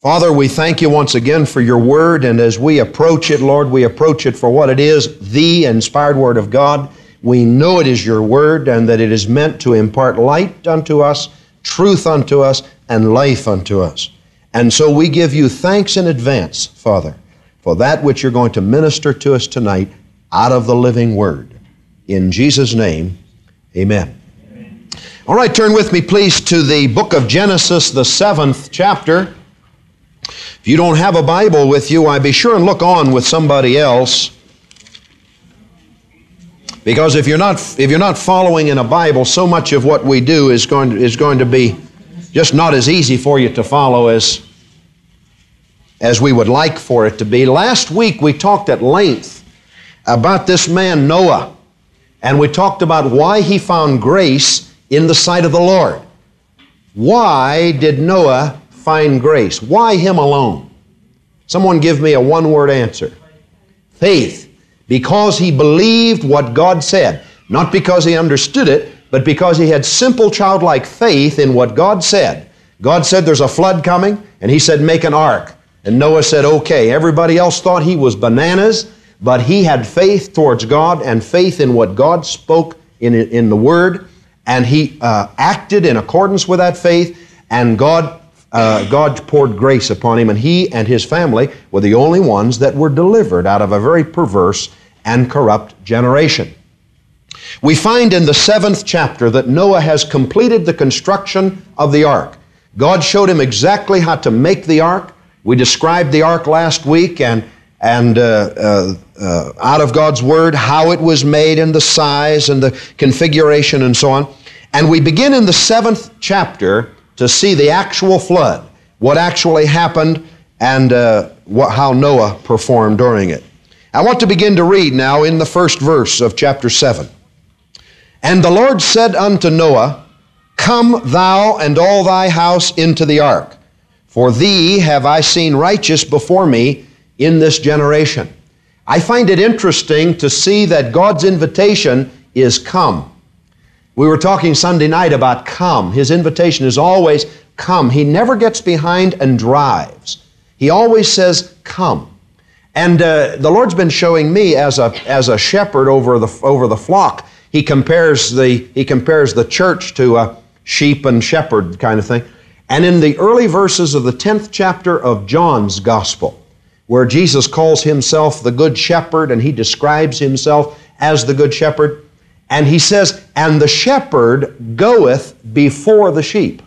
Father, we thank you once again for your word, and as we approach it, Lord, we approach it for what it is, the inspired word of God. We know it is your word and that it is meant to impart light unto us, truth unto us, and life unto us. And so we give you thanks in advance, Father, for that which you're going to minister to us tonight out of the living word. In Jesus' name, amen. All right, turn with me, please, to the book of Genesis, the 7th chapter. If you don't have a Bible with you, I'd be sure and look on with somebody else. Because if you're not following in a Bible, so much of what we do is going to be just not as easy for you to follow as we would like for it to be. Last week we talked at length about this man Noah, and we talked about why he found grace in the sight of the Lord. Why did Noah find grace? Why him alone? Someone give me a one-word answer. Faith. Because he believed what God said. Not because he understood it, but because he had simple childlike faith in what God said. God said there's a flood coming, and he said make an ark. And Noah said okay. Everybody else thought he was bananas, but he had faith towards God and faith in what God spoke in the Word, and he acted in accordance with that faith, and God poured grace upon him, and he and his family were the only ones that were delivered out of a very perverse and corrupt generation. We find in the 7th chapter that Noah has completed the construction of the ark. God showed him exactly how to make the ark. We described the ark last week and out of God's Word, how it was made and the size and the configuration and so on. And we begin in the 7th chapter to see the actual flood, what actually happened, and how Noah performed during it. I want to begin to read now in the first verse of chapter 7. And the Lord said unto Noah, Come thou and all thy house into the ark, for thee have I seen righteous before me in this generation. I find it interesting to see that God's invitation is come. We were talking Sunday night about come. His invitation is always come. He never gets behind and drives. He always says come. And the Lord's been showing me as a shepherd over the flock. He compares the church to a sheep and shepherd kind of thing. And in the early verses of the 10th chapter of John's Gospel, where Jesus calls himself the Good Shepherd and he describes himself as the Good Shepherd, and he says, And the shepherd goeth before the sheep,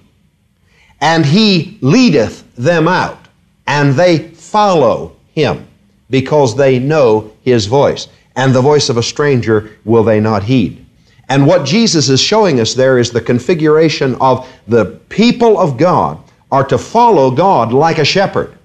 and he leadeth them out, and they follow him, because they know his voice. And the voice of a stranger will they not heed. And what Jesus is showing us there is the configuration of the people of God are to follow God like a shepherd.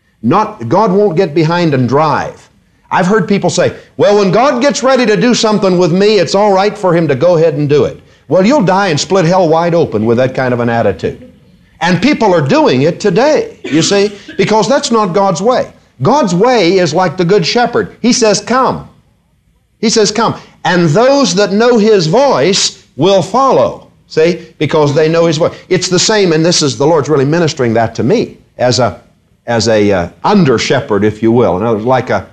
God won't get behind and drive. I've heard people say, well, when God gets ready to do something with me, it's all right for him to go ahead and do it. Well, you'll die and split hell wide open with that kind of an attitude. And people are doing it today, you see, because that's not God's way. God's way is like the Good Shepherd. He says, come. He says, come. And those that know his voice will follow, see, because they know his voice. It's the same, and this is the Lord's really ministering that to me as a under shepherd, if you will. In other words, like a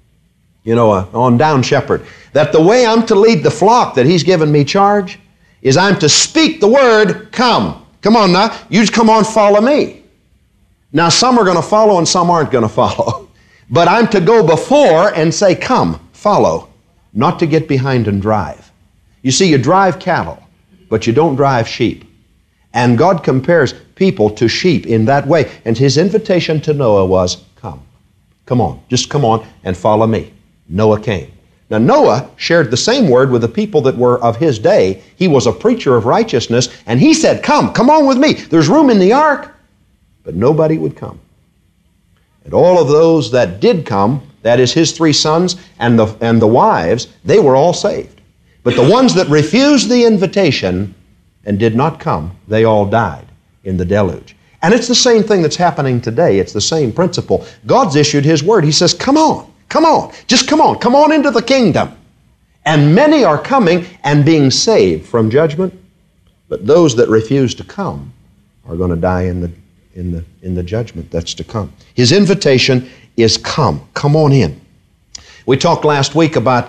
on-down shepherd. That the way I'm to lead the flock that he's given me charge is I'm to speak the word, come. Come on now. You just come on, follow me. Now, some are going to follow and some aren't going to follow. But I'm to go before and say, come, follow, not to get behind and drive. You see, you drive cattle, but you don't drive sheep. And God compares people to sheep in that way. And his invitation to Noah was, come. Come on, just come on and follow me. Noah came. Now, Noah shared the same word with the people that were of his day. He was a preacher of righteousness, and he said, come on with me. There's room in the ark. But nobody would come. And all of those that did come, that is his 3 sons and the wives, they were all saved. But the ones that refused the invitation and did not come, they all died in the deluge. And it's the same thing that's happening today. It's the same principle. God's issued his word. He says, come on, just come on into the kingdom. And many are coming and being saved from judgment. But those that refuse to come are going to die in in the judgment that's to come. His invitation is come on in. We talked last week about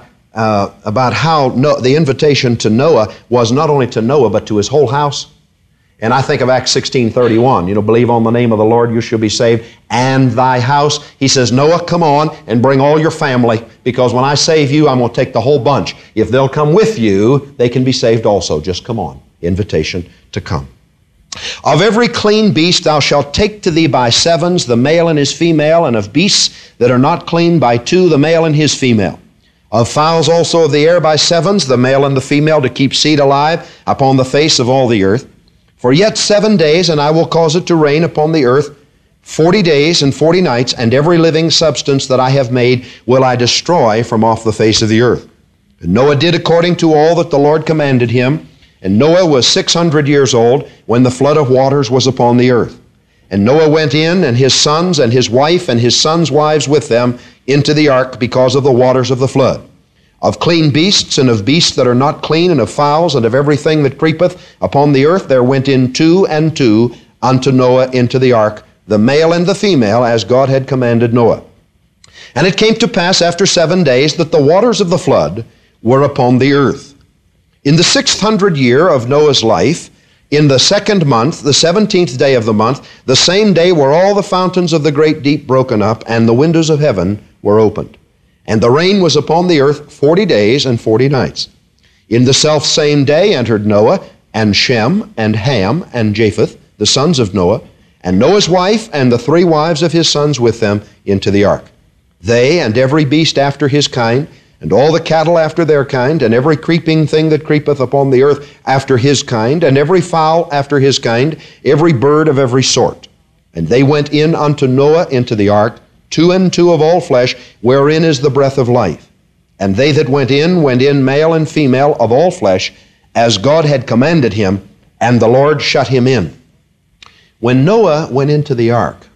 how the invitation to Noah was not only to Noah but to his whole house. And I think of Acts 16:31, believe on the name of the Lord, you shall be saved, and thy house. He says, Noah, come on and bring all your family, because when I save you, I'm going to take the whole bunch. If they'll come with you, they can be saved also. Just come on. Invitation to come. Of every clean beast thou shalt take to thee by sevens, the male and his female, and of beasts that are not clean by two, the male and his female. Of fowls also of the air by sevens, the male and the female, to keep seed alive upon the face of all the earth. For yet 7 days, and I will cause it to rain upon the earth 40 days and 40 nights, and every living substance that I have made will I destroy from off the face of the earth. And Noah did according to all that the Lord commanded him. And Noah was 600 years old when the flood of waters was upon the earth. And Noah went in, and his sons and his wife and his sons' wives with them, into the ark because of the waters of the flood. Of clean beasts and of beasts that are not clean, and of fowls and of everything that creepeth upon the earth, there went in 2 and 2 unto Noah into the ark, the male and the female, as God had commanded Noah. And it came to pass after 7 days that the waters of the flood were upon the earth. In the 600th year of Noah's life, in the 2nd month, the 17th day of the month, the same day were all the fountains of the great deep broken up, and the windows of heaven were opened. And the rain was upon the earth 40 days and 40 nights. In the selfsame day entered Noah, and Shem, and Ham, and Japheth, the sons of Noah, and Noah's wife, and the 3 wives of his sons with them, into the ark. They, and every beast after his kind, and all the cattle after their kind, and every creeping thing that creepeth upon the earth after his kind, and every fowl after his kind, every bird of every sort. And they went in unto Noah into the ark, 2 and 2 of all flesh, wherein is the breath of life. And they that went in male and female of all flesh, as God had commanded him, and the Lord shut him in. When Noah went into the ark,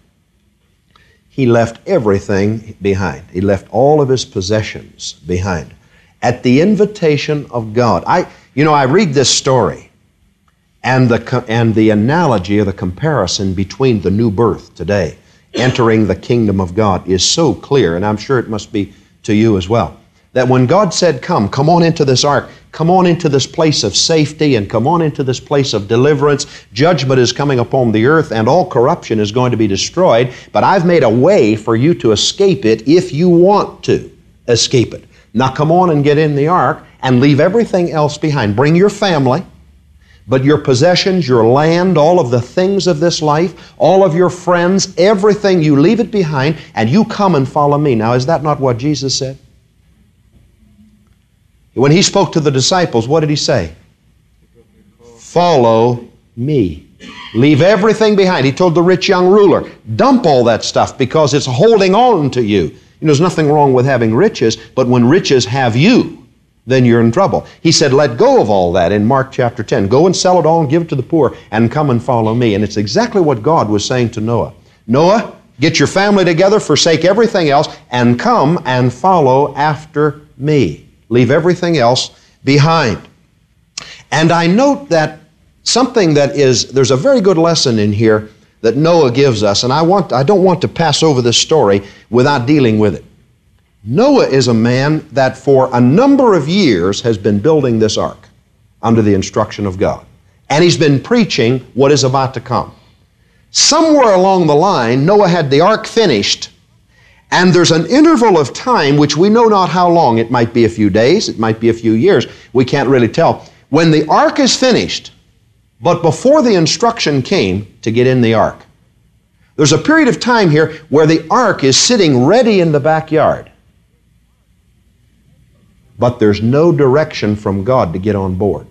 he left everything behind. He left all of his possessions behind. At the invitation of God. I read this story, and the analogy or the comparison between the new birth today, entering the kingdom of God, is so clear, and I'm sure it must be to you as well, that when God said, come on into this ark, come on into this place of safety, and come on into this place of deliverance, judgment is coming upon the earth, and all corruption is going to be destroyed, but I've made a way for you to escape it if you want to escape it. Now come on and get in the ark, and leave everything else behind. Bring your family, but your possessions, your land, all of the things of this life, all of your friends, everything, you leave it behind, and you come and follow me. Now, is that not what Jesus said? When he spoke to the disciples, what did he say? Follow me. Leave everything behind. He told the rich young ruler, dump all that stuff because it's holding on to you. There's nothing wrong with having riches, but when riches have you, then you're in trouble. He said, let go of all that in Mark chapter 10. Go and sell it all and give it to the poor and come and follow me. And it's exactly what God was saying to Noah. Noah, get your family together, forsake everything else, and come and follow after me. Leave everything else behind. And I note that there's a very good lesson in here that Noah gives us, and I don't want to pass over this story without dealing with it. Noah is a man that for a number of years has been building this ark under the instruction of God. And he's been preaching what is about to come. Somewhere along the line, Noah had the ark finished, and there's an interval of time which we know not how long. It might be a few days, it might be a few years. We can't really tell. When the ark is finished, but before the instruction came to get in the ark, there's a period of time here where the ark is sitting ready in the backyard. But there's no direction from God to get on board.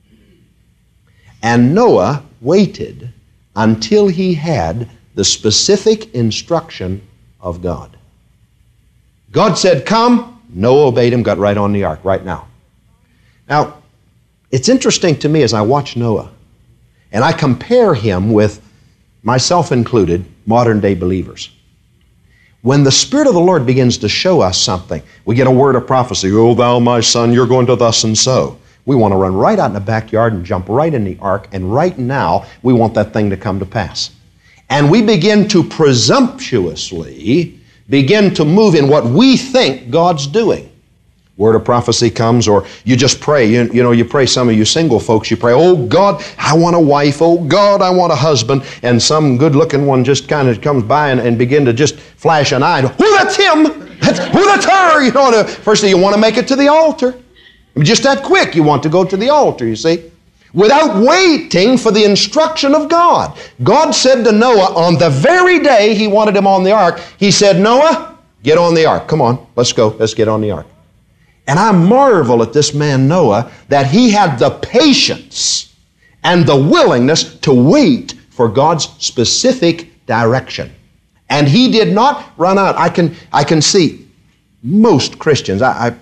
And Noah waited until he had the specific instruction of God. God said, come. Noah obeyed him, got right on the ark right now. Now, it's interesting to me as I watch Noah, and I compare him with, myself included, modern day believers. When the Spirit of the Lord begins to show us something, we get a word of prophecy, oh, thou, my son, you're going to thus and so. We want to run right out in the backyard and jump right in the ark, and right now we want that thing to come to pass. And we begin to presumptuously begin to move in what we think God's doing. Word of prophecy comes, or you just pray. You pray, some of you single folks, you pray, oh God, I want a wife. Oh God, I want a husband. And some good-looking one just kind of comes by and begin to just flash an eye. Oh, that's him. That's her. First thing, you want to make it to the altar. Just that quick, you want to go to the altar, you see. Without waiting for the instruction of God. God said to Noah on the very day He wanted him on the ark, He said, Noah, get on the ark. Come on, let's go. Let's get on the ark. And I marvel at this man Noah, that he had the patience and the willingness to wait for God's specific direction. And he did not run out. I can see most Christians,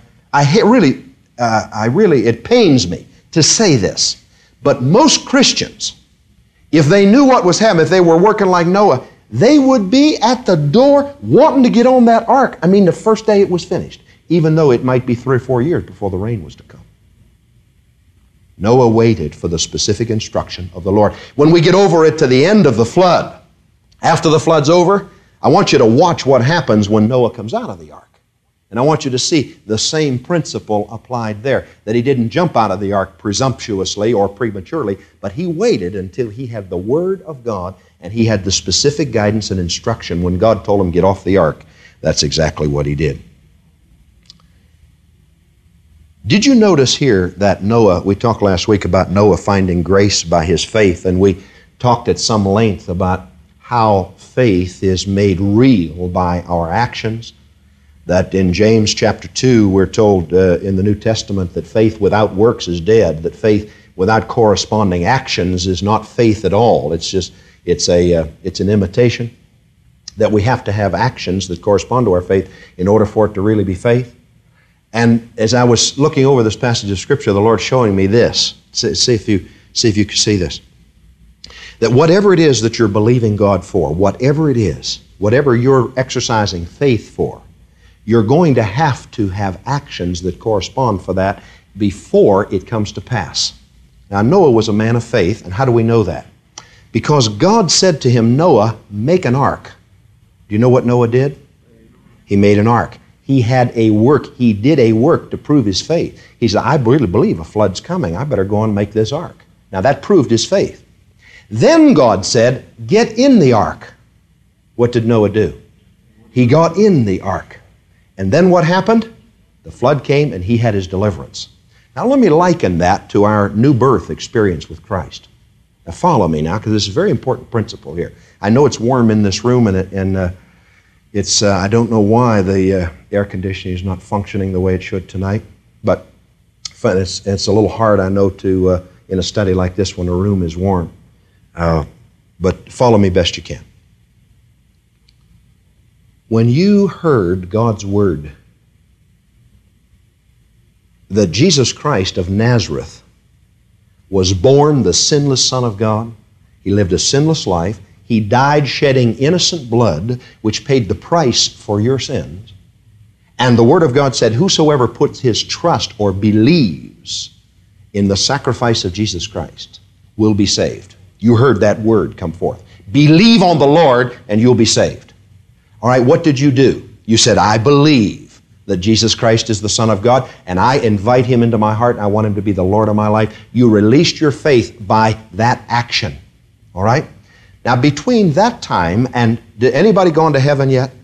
it pains me to say this, but most Christians, if they knew what was happening, if they were working like Noah, they would be at the door wanting to get on that ark. I mean, the first day it was finished, even though it might be 3 or 4 years before the rain was to come. Noah waited for the specific instruction of the Lord. When we get over it to the end of the flood, after the flood's over, I want you to watch what happens when Noah comes out of the ark. And I want you to see the same principle applied there, that he didn't jump out of the ark presumptuously or prematurely, but he waited until he had the Word of God and he had the specific guidance and instruction. When God told him get off the ark, that's exactly what he did. Did you notice here that Noah, we talked last week about Noah finding grace by his faith, and we talked at some length about how faith is made real by our actions. That in James chapter 2, we're told in the New Testament that faith without works is dead, that faith without corresponding actions is not faith at all. It's an imitation, that we have to have actions that correspond to our faith in order for it to really be faith. And as I was looking over this passage of Scripture, the Lord showing me this. See if you can see this. That whatever it is that you're believing God for, whatever it is, whatever you're exercising faith for, you're going to have actions that correspond for that before it comes to pass. Now, Noah was a man of faith, and how do we know that? Because God said to him, Noah, make an ark. Do you know what Noah did? He made an ark. He did a work to prove his faith. He said, I really believe a flood's coming. I better go and make this ark. Now, that proved his faith. Then God said, get in the ark. What did Noah do? He got in the ark. And then what happened? The flood came and he had his deliverance. Now let me liken that to our new birth experience with Christ. Now follow me now, because this is a very important principle here. I know it's warm in this room, and I don't know why the air conditioning is not functioning the way it should tonight, but it's a little hard, I know, to in a study like this when a room is warm. But follow me best you can. When you heard God's Word, that Jesus Christ of Nazareth was born the sinless Son of God, He lived a sinless life, He died shedding innocent blood, which paid the price for your sins, and the Word of God said, whosoever puts his trust or believes in the sacrifice of Jesus Christ will be saved. You heard that word come forth. Believe on the Lord and you'll be saved. All right, what did you do? You said, I believe that Jesus Christ is the Son of God, and I invite Him into my heart, and I want Him to be the Lord of my life. You released your faith by that action. All right? Now, between that time and, did anybody gone to heaven yet?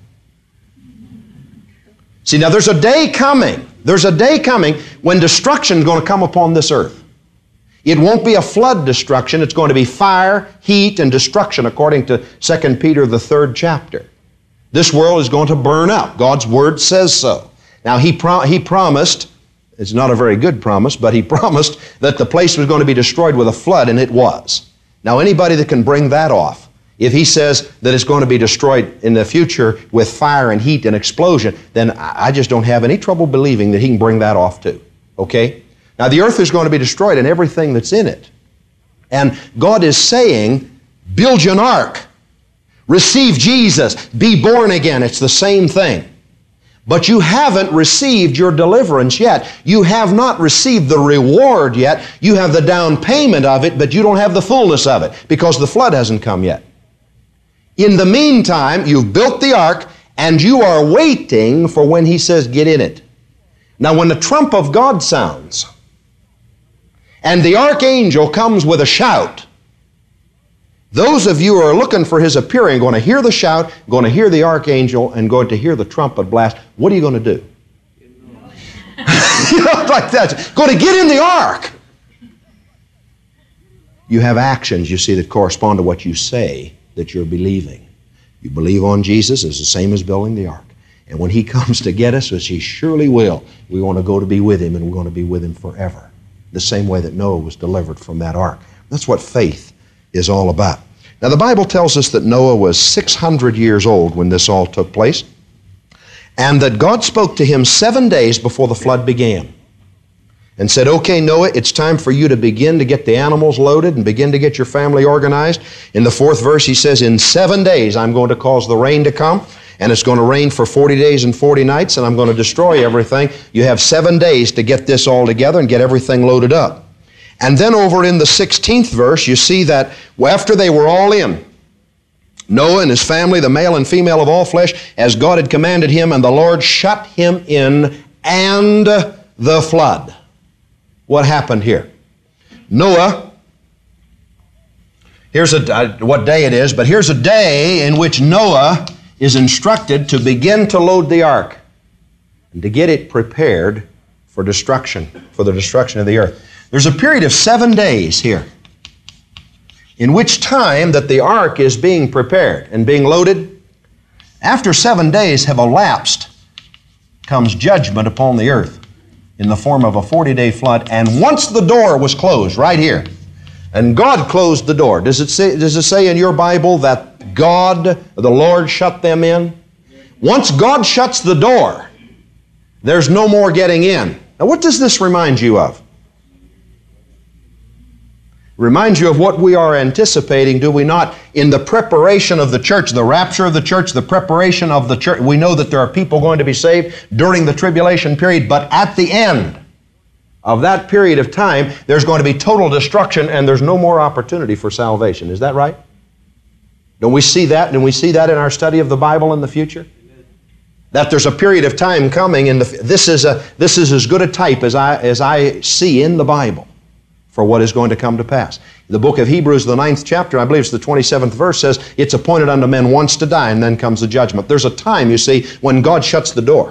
See, now there's a day coming. There's a day coming when destruction is going to come upon this earth. It won't be a flood destruction. It's going to be fire, heat, and destruction, according to 2 Peter, the 3rd chapter. This world is going to burn up. God's Word says so. Now, He promised, it's not a very good promise, but He promised that the place was going to be destroyed with a flood, and it was. Now, anybody that can bring that off, if He says that it's going to be destroyed in the future with fire and heat and explosion, then I just don't have any trouble believing that He can bring that off too. Okay? Now, the earth is going to be destroyed and everything that's in it. And God is saying, build you an ark. Receive Jesus. Be born again. It's the same thing. But you haven't received your deliverance yet. You have not received the reward yet. You have the down payment of it, but you don't have the fullness of it because the flood hasn't come yet. In the meantime, you've built the ark, and you are waiting for when He says, get in it. Now, when the trump of God sounds, and the archangel comes with a shout, those of you who are looking for His appearing are going to hear the shout, going to hear the archangel, and going to hear the trumpet blast. What are you going to do? You know, like that. Going to get in the ark. You have actions, you see, that correspond to what you say that you're believing. You believe on Jesus is the same as building the ark. And when He comes to get us, as He surely will, we want to go to be with Him, and we're going to be with Him forever. The same way that Noah was delivered from that ark. That's what faith is all about. Now, the Bible tells us that Noah was 600 years old when this all took place, and that God spoke to him 7 days before the flood began and said, okay, Noah, it's time for you to begin to get the animals loaded and begin to get your family organized. In the 4th verse, He says, in 7 days I'm going to cause the rain to come, and it's going to rain for 40 days and 40 nights, and I'm going to destroy everything. You have 7 days to get this all together and get everything loaded up. And then over in the 16th verse, you see that after they were all in, Noah and his family, the male and female of all flesh, as God had commanded him, and the Lord shut him in, and the flood. What happened here? Noah, here's what day it is, but here's a day in which Noah is instructed to begin to load the ark and to get it prepared for destruction, for the destruction of the earth. There's a period of 7 days here, in which time that the ark is being prepared and being loaded. After 7 days have elapsed, comes judgment upon the earth in the form of a 40-day flood. And once the door was closed, right here, and God closed the door. Does it say in your Bible that God, the Lord, shut them in? Once God shuts the door, there's no more getting in. Now, what does this remind you of? Reminds you of what we are anticipating, do we not, in the preparation of the church, the rapture of the church, the preparation of the church. We know that there are people going to be saved during the tribulation period, but at the end of that period of time, there's going to be total destruction, and there's no more opportunity for salvation. Is that right? Don't we see that? Don't we see that in our study of the Bible in the future? That there's a period of time coming, and this is as good a type as I see in the Bible for what is going to come to pass. The book of Hebrews, the 9th chapter, I believe it's the 27th verse, says, it's appointed unto men once to die, and then comes the judgment. There's a time, you see, when God shuts the door.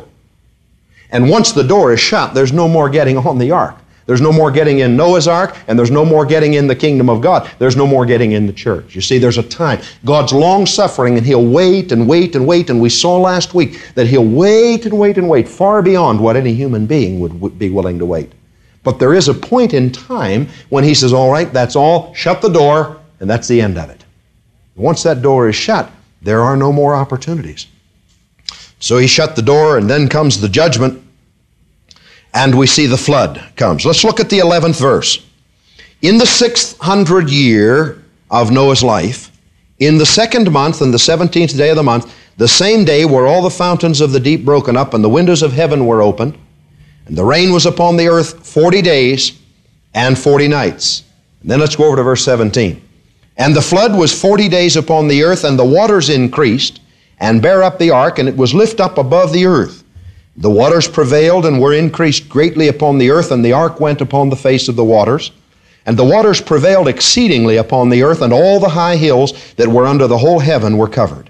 And once the door is shut, there's no more getting on the ark. There's no more getting in Noah's ark, and there's no more getting in the kingdom of God. There's no more getting in the church. You see, there's a time. God's long-suffering, and He'll wait and wait and wait, and we saw last week that He'll wait and wait and wait far beyond what any human being would be willing to wait. But there is a point in time when He says, all right, that's all, shut the door, and that's the end of it. Once that door is shut, there are no more opportunities. So He shut the door, and then comes the judgment, and we see the flood comes. Let's look at the 11th verse. In the 600th year of Noah's life, in the 2nd month and the 17th day of the month, the same day were all the fountains of the deep broken up, and the windows of heaven were opened, and the rain was upon the earth 40 days and 40 nights. And then let's go over to verse 17. And the flood was 40 days upon the earth, and the waters increased, and bare up the ark, and it was lift up above the earth. The waters prevailed and were increased greatly upon the earth, and the ark went upon the face of the waters. And the waters prevailed exceedingly upon the earth, and all the high hills that were under the whole heaven were covered.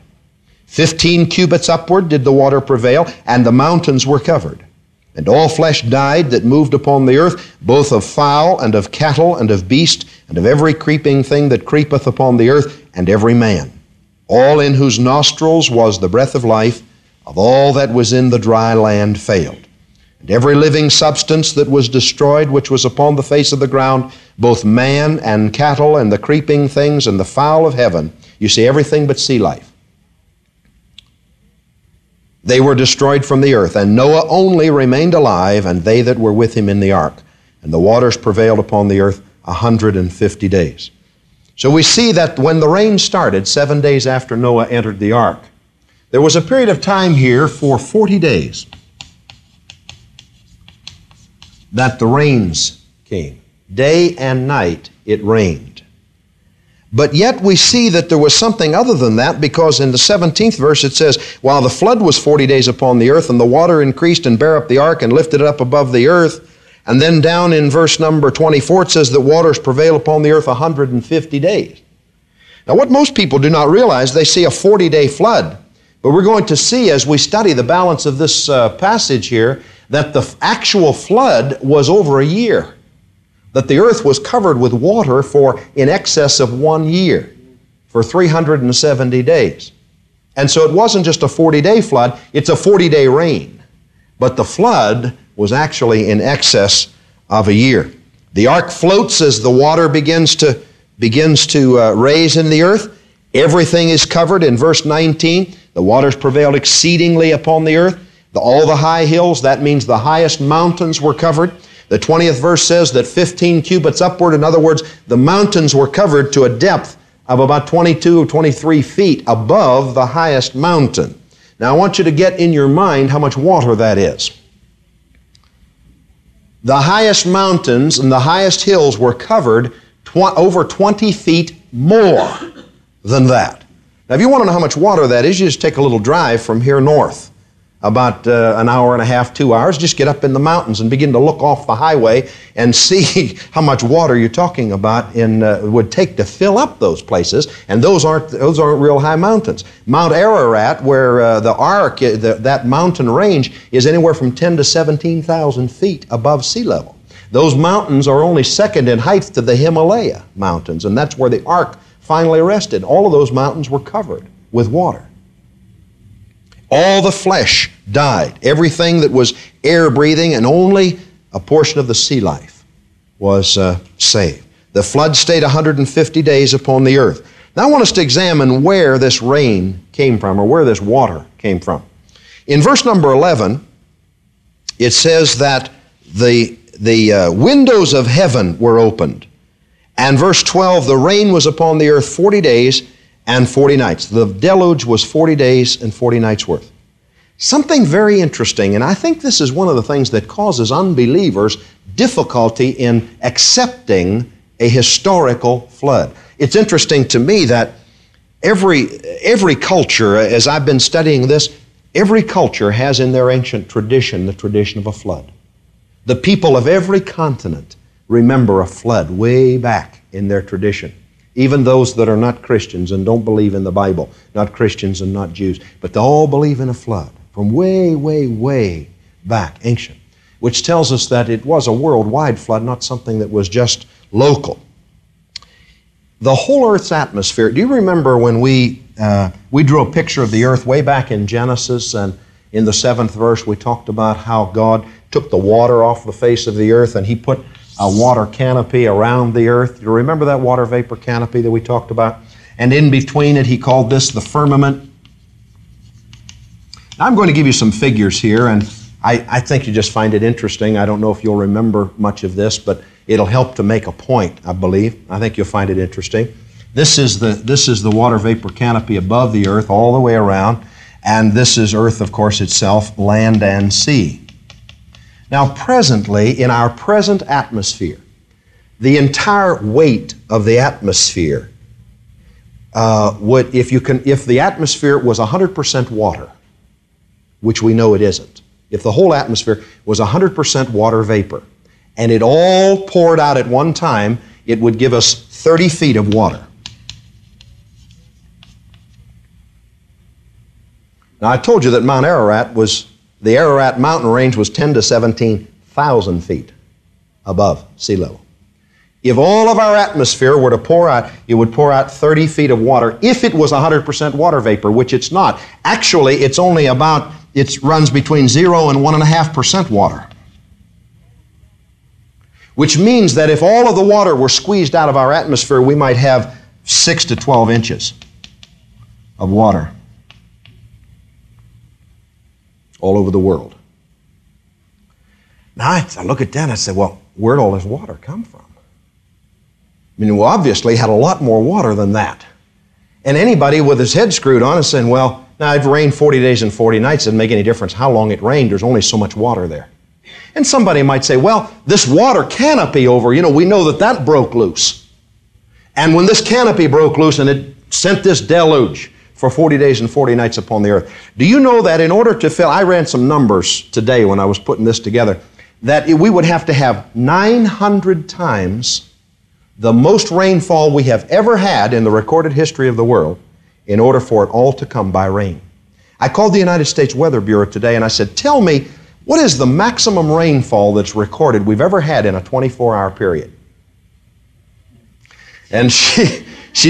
15 cubits upward did the water prevail, and the mountains were covered. And all flesh died that moved upon the earth, both of fowl and of cattle and of beast, and of every creeping thing that creepeth upon the earth, and every man. All in whose nostrils was the breath of life, of all that was in the dry land failed. And every living substance that was destroyed, which was upon the face of the ground, both man and cattle and the creeping things and the fowl of heaven, you see, everything but sea life, they were destroyed from the earth, and Noah only remained alive, and they that were with him in the ark. And the waters prevailed upon the earth 150 days. So we see that when the rain started, 7 days after Noah entered the ark, there was a period of time here for 40 days that the rains came. Day and night it rained. But yet we see that there was something other than that, because in the 17th verse it says, while the flood was 40 days upon the earth, and the water increased and bare up the ark and lifted it up above the earth. And then down in verse number 24 it says that waters prevail upon the earth 150 days. Now what most people do not realize, they see a 40-day flood. But we're going to see as we study the balance of this passage here that the actual flood was over a year. That the earth was covered with water for in excess of 1 year, for 370 days. And so it wasn't just a 40-day flood, it's a 40-day rain. But the flood was actually in excess of a year. The ark floats as the water begins to raise in the earth. Everything is covered. In verse 19, the waters prevailed exceedingly upon the earth. All the high hills, that means the highest mountains, were covered. The 20th verse says that 15 cubits upward, in other words, the mountains were covered to a depth of about 22 or 23 feet above the highest mountain. Now I want you to get in your mind how much water that is. The highest mountains and the highest hills were covered over 20 feet more than that. Now if you want to know how much water that is, you just take a little drive from here north. About an hour and a half, 2 hours, just get up in the mountains and begin to look off the highway and see how much water you're talking about would take to fill up those places. And those aren't real high mountains. Mount Ararat, where the ark, that mountain range, is anywhere from 10 to 17,000 feet above sea level. Those mountains are only second in height to the Himalaya mountains, and that's where the ark finally rested. All of those mountains were covered with water. All the flesh died, everything that was air-breathing, and only a portion of the sea life was saved. The flood stayed 150 days upon the earth. Now I want us to examine where this rain came from, or where this water came from. In verse number 11, it says that the windows of heaven were opened. And verse 12, the rain was upon the earth 40 days and 40 nights. The deluge was 40 days and 40 nights worth. Something very interesting, and I think this is one of the things that causes unbelievers difficulty in accepting a historical flood. It's interesting to me that every culture, as I've been studying this, every culture has in their ancient tradition the tradition of a flood. The people of every continent remember a flood way back in their tradition. Even those that are not Christians and don't believe in the Bible, not Christians and not Jews, but they all believe in a flood from way, way, way back, ancient, which tells us that it was a worldwide flood, not something that was just local. The whole earth's atmosphere, do you remember when we drew a picture of the earth way back in Genesis, and in the 7th verse we talked about how God took the water off the face of the earth and He put a water canopy around the earth. Do you remember that water vapor canopy that we talked about? And in between it, He called this the firmament. Now, I'm going to give you some figures here, and I think you just find it interesting. I don't know if you'll remember much of this, but it'll help to make a point, I believe. I think you'll find it interesting. This is the water vapor canopy above the earth all the way around, and this is earth, of course, itself, land and sea. Now, presently, in our present atmosphere, the entire weight of the atmosphere if the atmosphere was 100% water, which we know it isn't, if the whole atmosphere was 100% water vapor, and it all poured out at one time, it would give us 30 feet of water. Now, I told you that Mount Ararat the Ararat mountain range was 10 to 17,000 feet above sea level. If all of our atmosphere were to pour out, it would pour out 30 feet of water if it was 100% water vapor, which it's not. Actually, it runs between 0 and 1.5% water. Which means that if all of the water were squeezed out of our atmosphere, we might have 6 to 12 inches of water all over the world. Now, I look at that and I say, well, where'd all this water come from? I mean, we obviously had a lot more water than that. And anybody with his head screwed on is saying, well, now it rained 40 days and 40 nights. It doesn't make any difference how long it rained. There's only so much water there. And somebody might say, well, this water canopy we know that broke loose. And when this canopy broke loose and it sent this deluge for 40 days and 40 nights upon the earth, do you know that in order to fill, I ran some numbers today when I was putting this together, that we would have to have 900 times the most rainfall we have ever had in the recorded history of the world in order for it all to come by rain. I called the United States Weather Bureau today and I said, tell me, what is the maximum rainfall that's recorded we've ever had in a 24-hour period? And she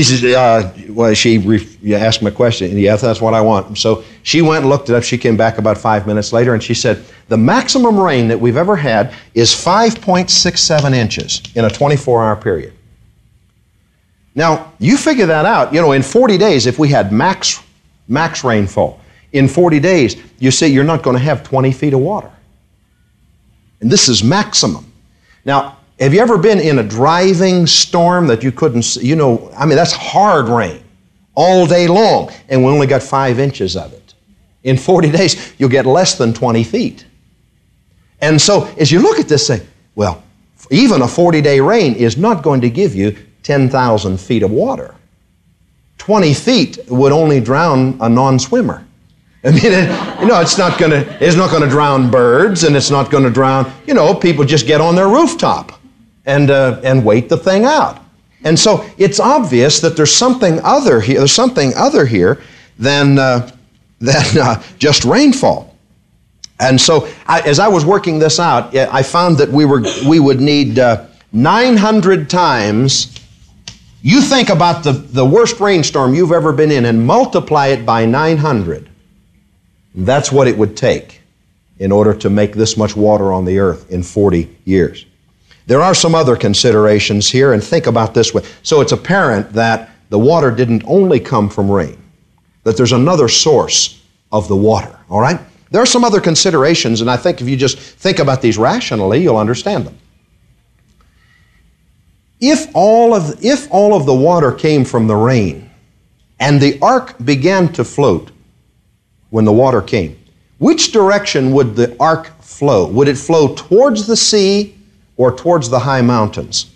asked me a question, and yes, that's what I want. So she went and looked it up. She came back about 5 minutes later, and she said, the maximum rain that we've ever had is 5.67 inches in a 24-hour period. Now, you figure that out. You know, in 40 days, if we had max rainfall, in 40 days, you say you're not going to have 20 feet of water. And this is maximum. Now, have you ever been in a driving storm that you couldn't see? You know, I mean, that's hard rain all day long, and we only got 5 inches of it. In 40 days, you'll get less than 20 feet. And so, as you look at this, say, well, even a 40-day rain is not going to give you 10,000 feet of water. 20 feet would only drown a non-swimmer. I mean, it's not going to drown birds, and it's not going to drown, people just get on their rooftop and wait the thing out. And so it's obvious that there's something other here. There's something other here than just rainfall. And so as I was working this out, I found that we would need 900 times. You think about the worst rainstorm you've ever been in and multiply it by 900. That's what it would take in order to make this much water on the earth in 40 years. There are some other considerations here, and think about this way. So it's apparent that the water didn't only come from rain, that there's another source of the water, all right? There are some other considerations, and I think if you just think about these rationally, you'll understand them. If all of the water came from the rain, and the ark began to float when the water came, which direction would the ark flow? Would it flow towards the sea or towards the high mountains?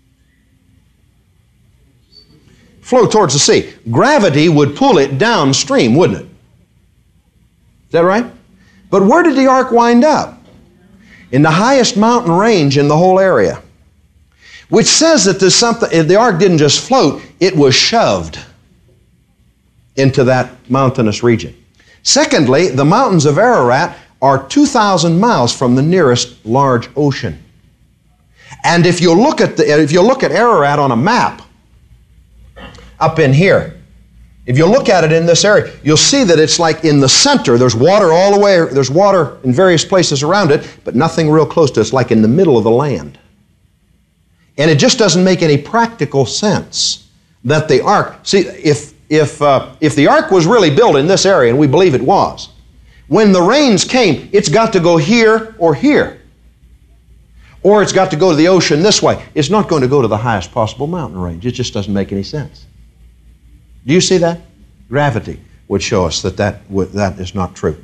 Flow towards the sea. Gravity would pull it downstream, wouldn't it? Is that right? But where did the ark wind up? In the highest mountain range in the whole area. Which says that there's something, if the ark didn't just float, it was shoved into that mountainous region. Secondly, the mountains of Ararat are 2,000 miles from the nearest large ocean. And if you look at Ararat on a map up in here, if you look at it in this area, you'll see that it's like in the center. There's water all the way. There's water in various places around it, but nothing real close to it. It's like in the middle of the land. And it just doesn't make any practical sense that the ark, see, if the ark was really built in this area, and we believe it was, when the rains came, it's got to go here or here. Or it's got to go to the ocean this way. It's not going to go to the highest possible mountain range. It just doesn't make any sense. Do you see that? Gravity would show us that is not true.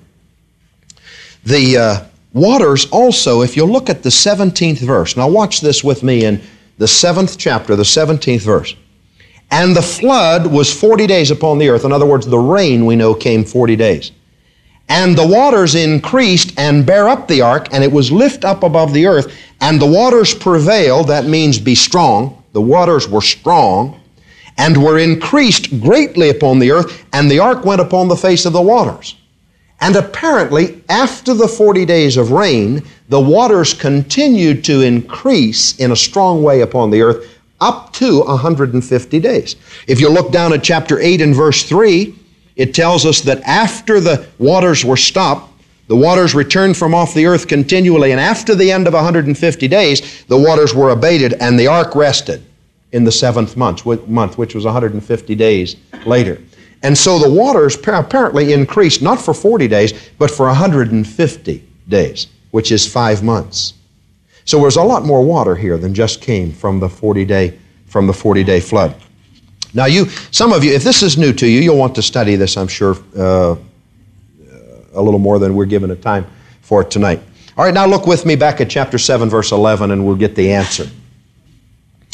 The waters also, if you look at the 17th verse, now watch this with me in the 7th chapter, the 17th verse. And the flood was 40 days upon the earth. In other words, the rain, we know, came 40 days. And the waters increased and bare up the ark, and it was lift up above the earth. And the waters prevailed, that means be strong. The waters were strong, and were increased greatly upon the earth, and the ark went upon the face of the waters. And apparently, after the 40 days of rain, the waters continued to increase in a strong way upon the earth up to 150 days. If you look down at chapter 8 and verse 3, it tells us that after the waters were stopped, the waters returned from off the earth continually, and after the end of 150 days, the waters were abated, and the ark rested in the 7th month, which was 150 days later. And so the waters apparently increased, not for 40 days, but for 150 days, which is 5 months. So there's a lot more water here than just came from the 40-day flood. Now some of you, if this is new to you, you'll want to study this, I'm sure, a little more than we're given a time for tonight. All right, now look with me back at chapter 7, verse 11, and we'll get the answer.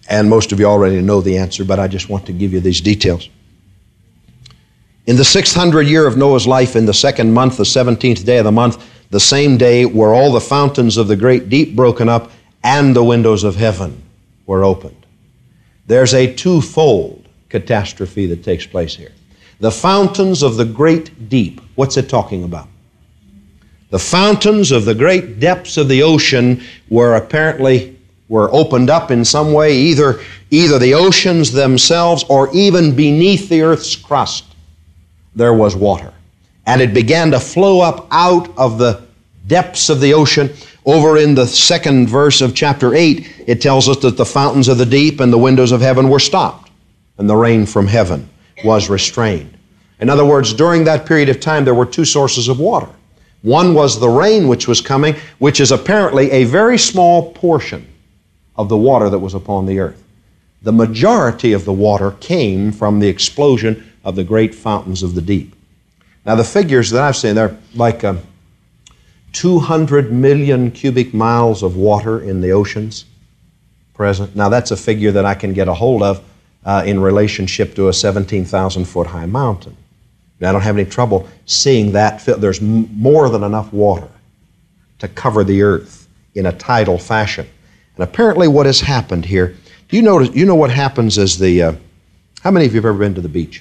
And most of you already know the answer, but I just want to give you these details. In the 600th year of Noah's life, in the second month, the 17th day of the month, the same day were all the fountains of the great deep broken up, and the windows of heaven were opened. There's a twofold catastrophe that takes place here. The fountains of the great deep, what's it talking about? The fountains of the great depths of the ocean were opened up in some way, either the oceans themselves or even beneath the earth's crust. There was water. And it began to flow up out of the depths of the ocean. Over in the second verse of chapter 8, it tells us that the fountains of the deep and the windows of heaven were stopped, and the rain from heaven was restrained. In other words, during that period of time, there were two sources of water. One was the rain which was coming, which is apparently a very small portion of the water that was upon the earth. The majority of the water came from the explosion of the great fountains of the deep. Now, the figures that I've seen, they're like 200 million cubic miles of water in the oceans present. Now, that's a figure that I can get a hold of in relationship to a 17,000-foot high mountain. Now, I don't have any trouble seeing that. There's more than enough water to cover the earth in a tidal fashion. And apparently what has happened here, you know what happens is how many of you have ever been to the beach?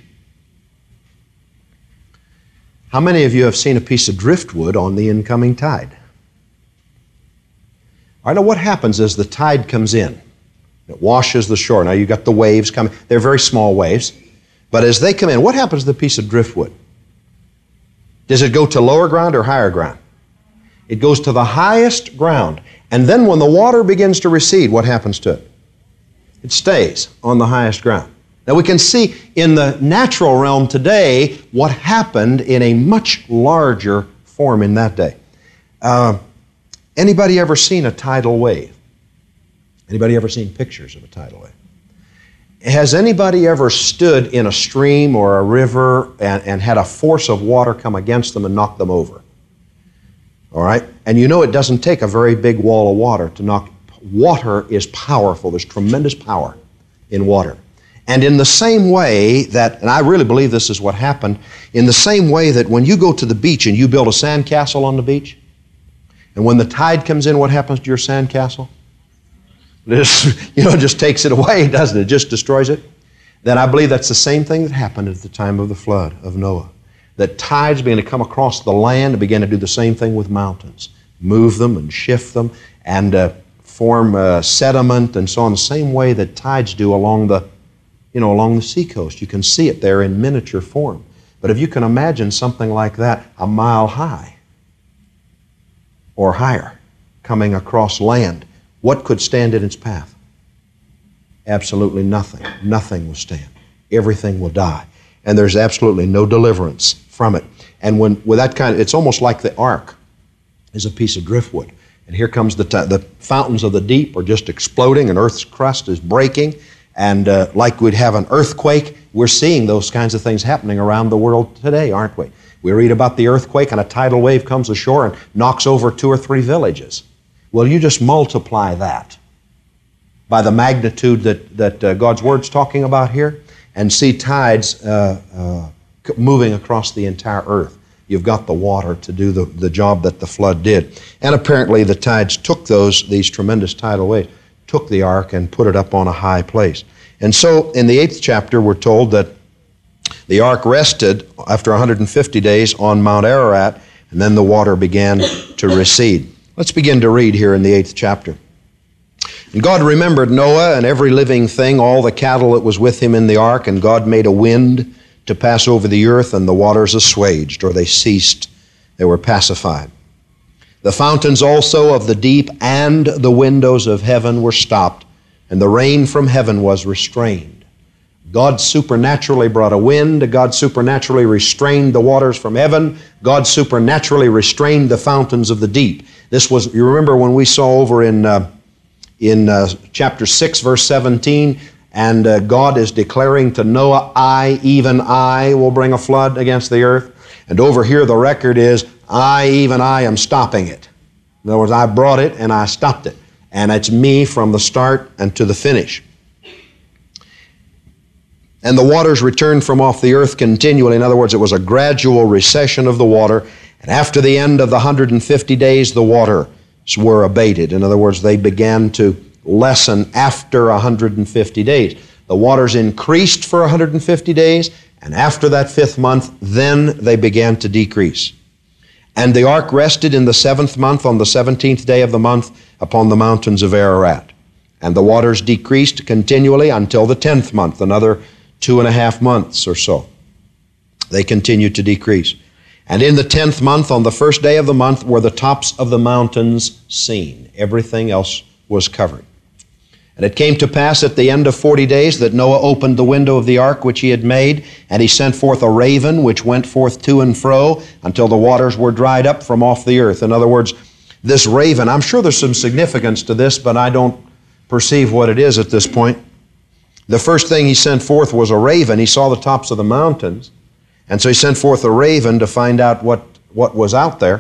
How many of you have seen a piece of driftwood on the incoming tide? All right, now what happens is the tide comes in. It washes the shore. Now you've got the waves coming. They're very small waves. But as they come in, what happens to the piece of driftwood? Does it go to lower ground or higher ground? It goes to the highest ground. And then when the water begins to recede, what happens to it? It stays on the highest ground. Now we can see in the natural realm today what happened in a much larger form in that day. Anybody ever seen a tidal wave? Anybody ever seen pictures of a tidal wave? Has anybody ever stood in a stream or a river and had a force of water come against them and knock them over? All right? And you know it doesn't take a very big wall of water to knock. Water is powerful. There's tremendous power in water. And in the same way that, and I really believe this is what happened, in the same way that when you go to the beach and you build a sandcastle on the beach, and when the tide comes in, what happens to your sandcastle? Just takes it away, doesn't it? It just destroys it. Then I believe that's the same thing that happened at the time of the flood of Noah. That tides began to come across the land and began to do the same thing with mountains. Move them and shift them and form sediment and so on, the same way that tides do along the seacoast. You can see it there in miniature form. But if you can imagine something like that a mile high or higher coming across land, what could stand in its path? Absolutely nothing. Nothing will stand. Everything will die. And there's absolutely no deliverance from it. And with that kind of, it's almost like the ark is a piece of driftwood. And here comes the fountains of the deep are just exploding and earth's crust is breaking. And like we'd have an earthquake, we're seeing those kinds of things happening around the world today, aren't we? We read about the earthquake and a tidal wave comes ashore and knocks over 2 or 3 villages. Well, you just multiply that by the magnitude that God's Word's talking about here and see tides moving across the entire earth. You've got the water to do the job that the flood did. And apparently the tides took these tremendous tidal waves, took the ark and put it up on a high place. And so in the 8th chapter we're told that the ark rested after 150 days on Mount Ararat, and then the water began to recede. Let's begin to read here in the 8th chapter. And God remembered Noah and every living thing, all the cattle that was with him in the ark, and God made a wind to pass over the earth, and the waters assuaged, or they ceased, they were pacified. The fountains also of the deep and the windows of heaven were stopped, and the rain from heaven was restrained. God supernaturally brought a wind. God supernaturally restrained the waters from heaven. God supernaturally restrained the fountains of the deep. This was, you remember when we saw over in chapter 6, verse 17, and God is declaring to Noah, I, even I, will bring a flood against the earth. And over here the record is, I, even I, am stopping it. In other words, I brought it and I stopped it. And it's me from the start and to the finish. and the waters returned from off the earth continually. In other words, it was a gradual recession of the water, and after the end of the 150 days, the waters were abated. In other words, they began to lessen after 150 days. The waters increased for 150 days, and after that 5th month, then they began to decrease. And the ark rested in the 7th month on the 17th day of the month upon the mountains of Ararat. And the waters decreased continually until the 10th month, another 2.5 months or so. They continued to decrease. And in the 10th month, on the 1st day of the month, were the tops of the mountains seen. Everything else was covered. And it came to pass at the end of 40 days that Noah opened the window of the ark which he had made, and he sent forth a raven which went forth to and fro until the waters were dried up from off the earth. In other words, this raven, I'm sure there's some significance to this, but I don't perceive what it is at this point. The first thing he sent forth was a raven. He saw the tops of the mountains, and so he sent forth a raven to find out what was out there.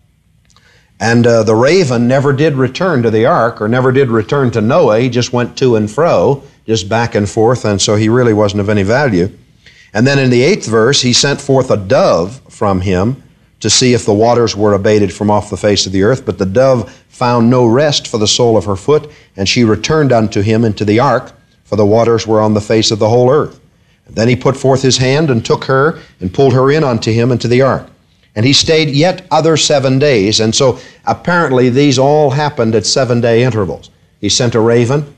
And the raven never did return to the ark, or never did return to Noah. He just went to and fro, just back and forth, and so he really wasn't of any value. And then in the 8th verse, he sent forth a dove from him to see if the waters were abated from off the face of the earth. But the dove found no rest for the sole of her foot, and she returned unto him into the ark, for the waters were on the face of the whole earth. And then he put forth his hand and took her and pulled her in unto him into the ark. And he stayed yet other 7 days. And so apparently these all happened at 7-day intervals. He sent a raven.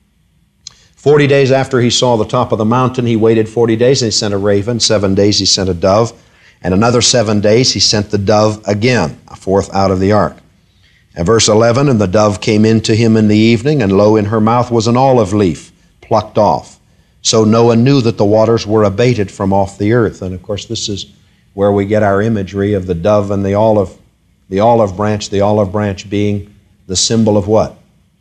40 days after he saw the top of the mountain, he waited 40 days and he sent a raven. 7 days he sent a dove. And another 7 days he sent the dove again, forth out of the ark. And verse 11, and the dove came in to him in the evening, and lo, in her mouth was an olive leaf plucked off. So Noah knew that the waters were abated from off the earth. And of course this is where we get our imagery of the dove and the olive branch being the symbol of what?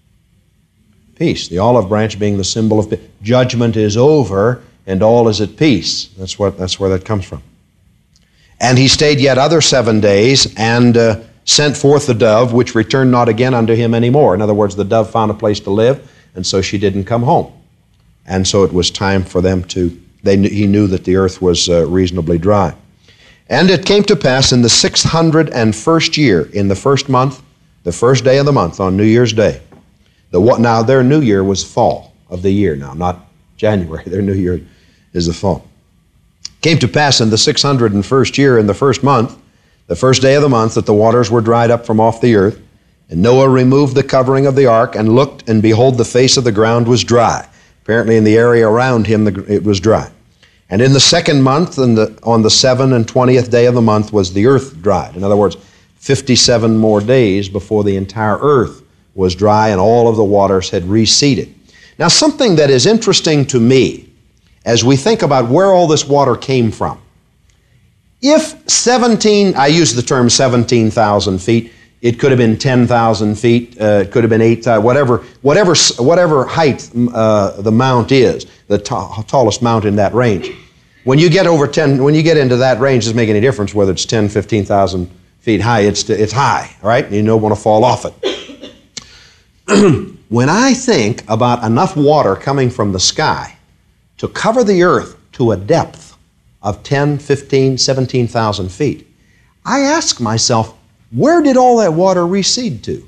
Peace. The olive branch being the symbol of peace. Judgment is over and all is at peace. That's where that comes from. And he stayed yet other 7 days and sent forth the dove, which returned not again unto him any more. In other words, the dove found a place to live, and so she didn't come home. And so it was time for them he knew that the earth was reasonably dry. And it came to pass in the 601st year, in the 1st month, the 1st day of the month, on New Year's Day. Now, their New Year was fall of the year now, not January. Their New Year is the fall. Came to pass in the 601st year, in the 1st month, the 1st day of the month, that the waters were dried up from off the earth. And Noah removed the covering of the ark, and looked, and behold, the face of the ground was dry. Apparently in the area around him, it was dry. And in the 2nd month, on the 27th day of the month, was the earth dried. In other words, 57 more days before the entire earth was dry and all of the waters had receded. Now, something that is interesting to me as we think about where all this water came from. If I use the term 17,000 feet, it could have been 10,000 feet, it could have been 8,000, whatever height the mount is, the tallest mount in that range. When you get into that range, it doesn't make any difference whether it's 10, 15,000 feet high. It's high, right? You don't want to fall off it. When I think about enough water coming from the sky to cover the earth to a depth of 10, 15, 17,000 feet, I ask myself, where did all that water recede to?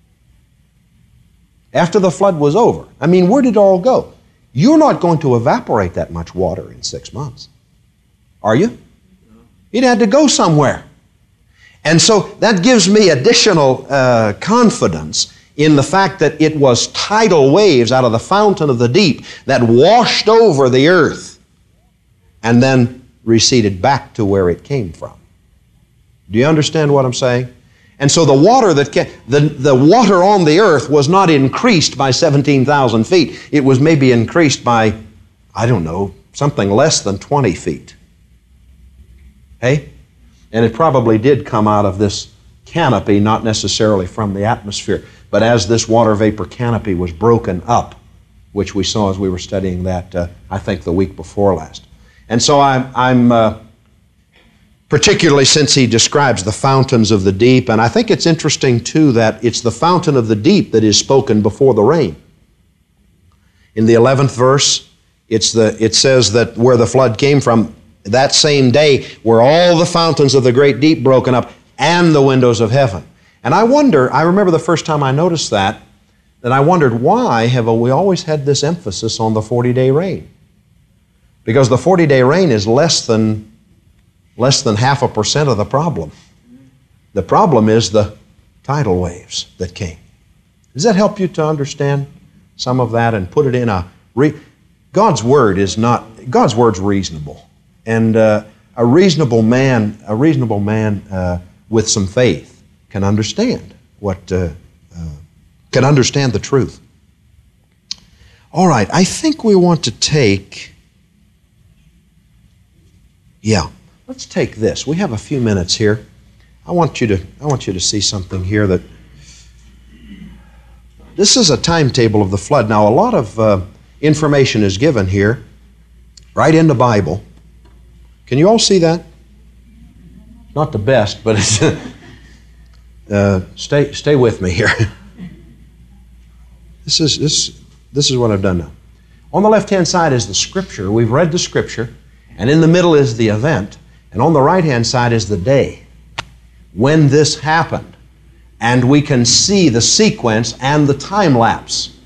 After the flood was over. I mean, where did it all go? You're not going to evaporate that much water in 6 months. Are you? It had to go somewhere. And so that gives me additional confidence in the fact that it was tidal waves out of the fountain of the deep that washed over the earth and then receded back to where it came from. Do you understand what I'm saying? And so the water the water on the earth was not increased by 17,000 feet. It was maybe increased by, I don't know, something less than 20 feet. Hey? And it probably did come out of this canopy, not necessarily from the atmosphere, but as this water vapor canopy was broken up, which we saw as we were studying that, I think, the week before last. And so I'm particularly since he describes the fountains of the deep, and I think it's interesting, too, that it's the fountain of the deep that is spoken before the rain. In the 11th verse, It says that where the flood came from, that same day were all the fountains of the great deep broken up and the windows of heaven. And I remember the first time I noticed that I wondered, why have we always had this emphasis on the 40-day rain? Because the 40-day rain is less than 0.5% of the problem. The problem is the tidal waves that came. Does that help you to understand some of that and put it in God's Word's reasonable. And a reasonable man with some faith can understand can understand the truth. All right, I think we want to let's take this. We have a few minutes here. I want you to see something here that this is a timetable of the flood. Now, a lot of information is given here, right in the Bible. Can you all see that? Not the best, but it's stay with me here. This is what I've done now. On the left-hand side is the Scripture. We've read the Scripture, and in the middle is the event, and on the right-hand side is the day when this happened. And we can see the sequence and the time lapse.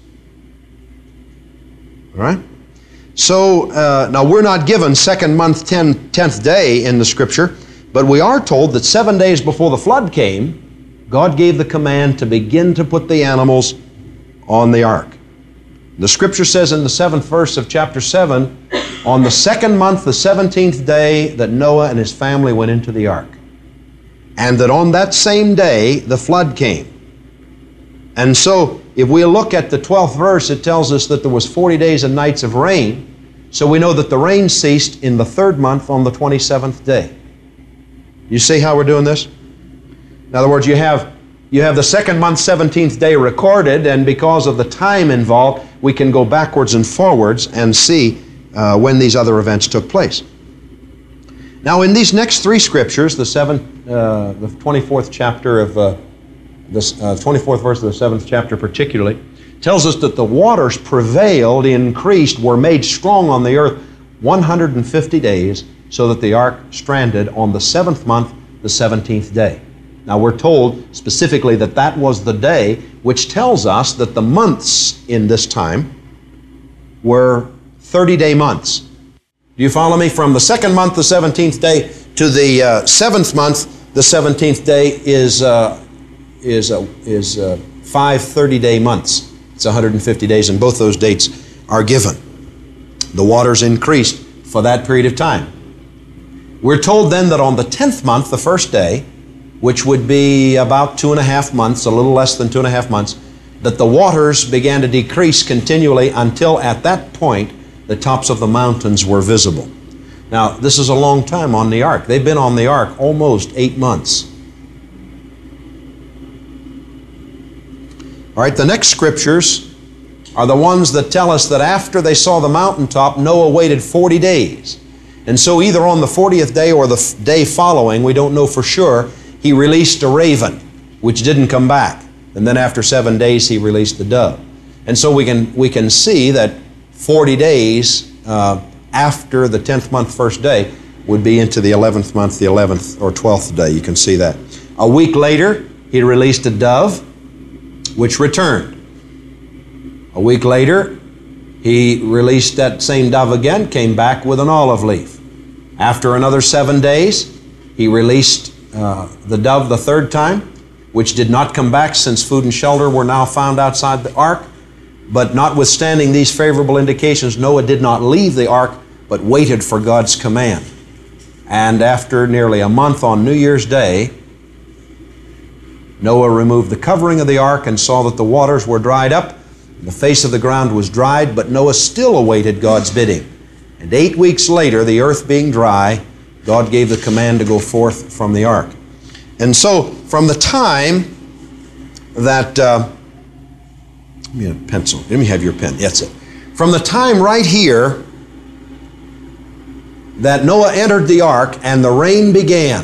All right? So, now we're not given second month, 10th day in the Scripture, but we are told that 7 days before the flood came, God gave the command to begin to put the animals on the ark. The Scripture says in the 7th verse of chapter 7, on the second month, the 17th day, that Noah and his family went into the ark. And that on that same day, the flood came. And so, if we look at the 12th verse, it tells us that there was 40 days and nights of rain. So we know that the rain ceased in the 3rd month on the 27th day. You see how we're doing this? In other words, you have the second month, 17th day recorded, and because of the time involved, we can go backwards and forwards and see when these other events took place. Now, in these next 3 scriptures, the 24th chapter of the 24th verse of the 7th chapter particularly, tells us that the waters prevailed, increased, were made strong on the earth 150 days, so that the ark stranded on the 7th month, the 17th day. Now, we're told specifically that that was the day, which tells us that the months in this time were 30-day months. Do you follow me? From the 2nd month, the 17th day, to the 7th month, the 17th day is 5 30-day months. It's 150 days, and both those dates are given. The waters increased for that period of time. We're told then that on the 10th month, the first day, which would be about 2.5 months, a little less than 2.5 months, that the waters began to decrease continually until at that point the tops of the mountains were visible. Now, this is a long time on the ark. They've been on the ark almost 8 months. All right, the next scriptures are the ones that tell us that after they saw the mountaintop, Noah waited 40 days. And so either on the 40th day or the day following, we don't know for sure, he released a raven, which didn't come back. And then after 7 days, he released the dove. And so we can see that 40 days after the 10th month, first day, would be into the 11th month, the 11th or 12th day. You can see that. A week later, he released a dove, which returned. A week later, he released that same dove again, came back with an olive leaf. After another 7 days, he released the dove the 3rd time, which did not come back, since food and shelter were now found outside the ark. But notwithstanding these favorable indications, Noah did not leave the ark, but waited for God's command. And after nearly a month, on New Year's Day, Noah removed the covering of the ark and saw that the waters were dried up. The face of the ground was dried, but Noah still awaited God's bidding. And 8 weeks later, the earth being dry, God gave the command to go forth from the ark. And so, from the time that... Give me a pencil. Let me have your pen. That's it. From the time right here that Noah entered the ark and the rain began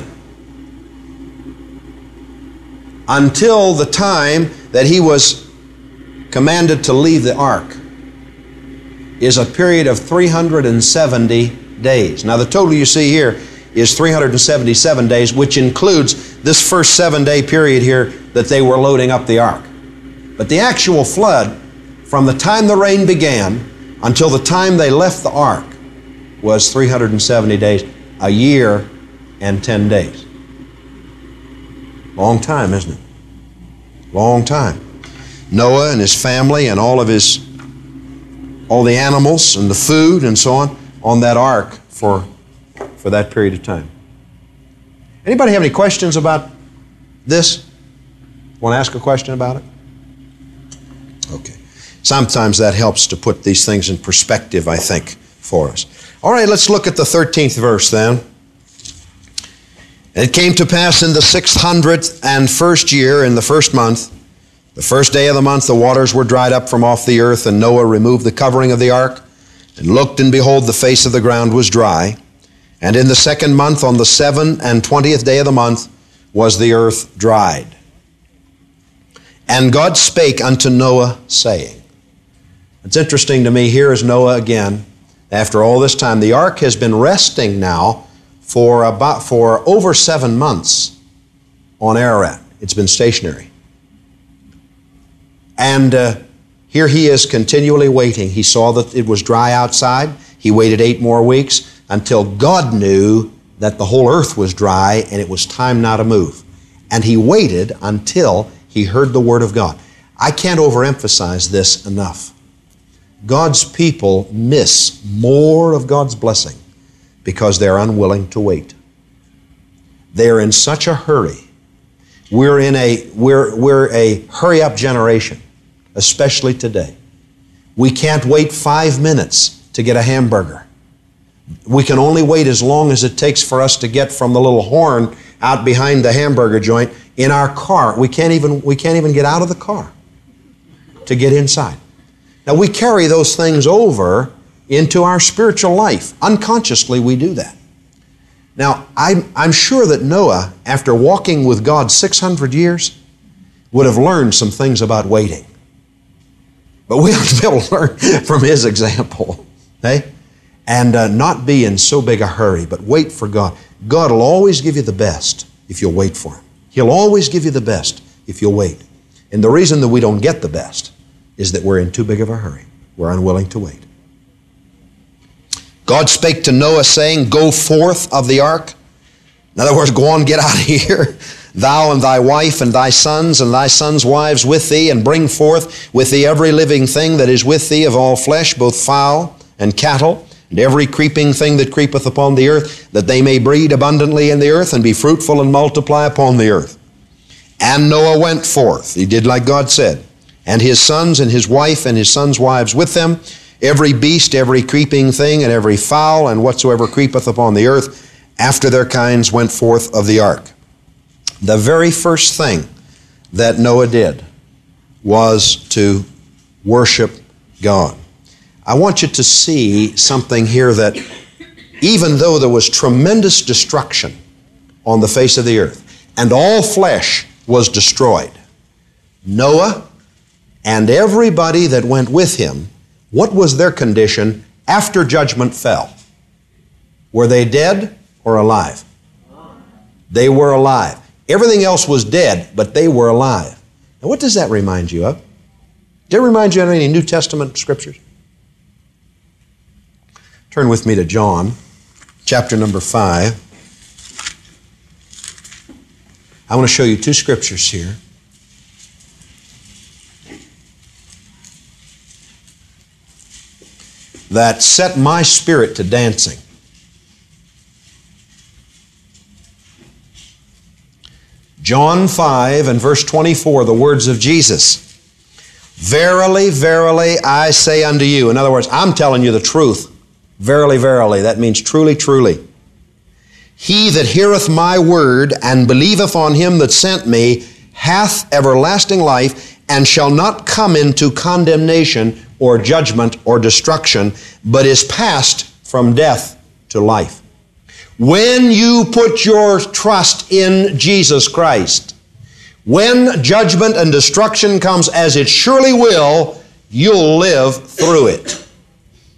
until the time that he was commanded to leave the ark, is a period of 370 days. Now the total you see here is 377 days, which includes this first 7-day period here that they were loading up the ark. But the actual flood, from the time the rain began until the time they left the ark, was 370 days, a year and 10 days. Long time, isn't it? Long time. Noah and his family and all the animals and the food and so on that ark for that period of time. Anybody have any questions about this? Want to ask a question about it? Okay. Sometimes that helps to put these things in perspective, I think, for us. All right, let's look at the 13th verse then. And it came to pass in the 601st year, in the first month, the first day of the month, the waters were dried up from off the earth, and Noah removed the covering of the ark, and looked, and behold, the face of the ground was dry. And in the second month, on the 27th day of the month, was the earth dried. And God spake unto Noah, saying, it's interesting to me, here is Noah again, after all this time. The ark has been resting now for over 7 months on Ararat. It's been stationary. And here he is continually waiting. He saw that it was dry outside. He waited 8 more weeks until God knew that the whole earth was dry and it was time now to move. And he waited until he heard the word of God. I can't overemphasize this enough. God's people miss more of God's blessing because they're unwilling to wait. They're in such a hurry. We're a hurry-up generation, especially today. We can't wait 5 minutes to get a hamburger. We can only wait as long as it takes for us to get from the little horn out behind the hamburger joint in our car. We can't even get out of the car to get inside. Now we carry those things over into our spiritual life. Unconsciously we do that. Now I'm sure that Noah, after walking with God 600 years, would have learned some things about waiting. But we ought to be able to learn from his example. Okay? And not be in so big a hurry, but wait for God. God will always give you the best if you'll wait for Him. He'll always give you the best if you'll wait. And the reason that we don't get the best is that we're in too big of a hurry. We're unwilling to wait. God spake to Noah, saying, go forth of the ark. In other words, go on, get out of here. Thou and thy wife and thy sons wives with thee, and bring forth with thee every living thing that is with thee of all flesh, both fowl and cattle, and every creeping thing that creepeth upon the earth, that they may breed abundantly in the earth, and be fruitful and multiply upon the earth. And Noah went forth. He did like God said. And his sons and his wife and his sons' wives with them, every beast, every creeping thing, and every fowl, and whatsoever creepeth upon the earth, after their kinds went forth of the ark. The very first thing that Noah did was to worship God. I want you to see something here, that even though there was tremendous destruction on the face of the earth, and all flesh was destroyed, Noah and everybody that went with him, what was their condition after judgment fell? Were they dead or alive? They were alive. Everything else was dead, but they were alive. Now what does that remind you of? Did it remind you of any New Testament scriptures? Turn with me to John, chapter number 5. I want to show you 2 scriptures here. That set my spirit to dancing. John 5 and verse 24, the words of Jesus. Verily, verily, I say unto you. In other words, I'm telling you the truth. Verily, verily. That means truly, truly. He that heareth my word and believeth on him that sent me hath everlasting life, and shall not come into condemnation or judgment or destruction, but is passed from death to life. When you put your trust in Jesus Christ, when judgment and destruction comes, as it surely will, you'll live through it.